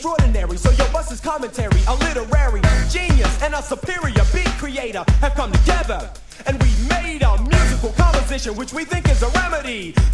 extraordinary. So your bus is commentary, a literary genius and a superior beat creator have come together, and we made a musical composition which we think is a remedy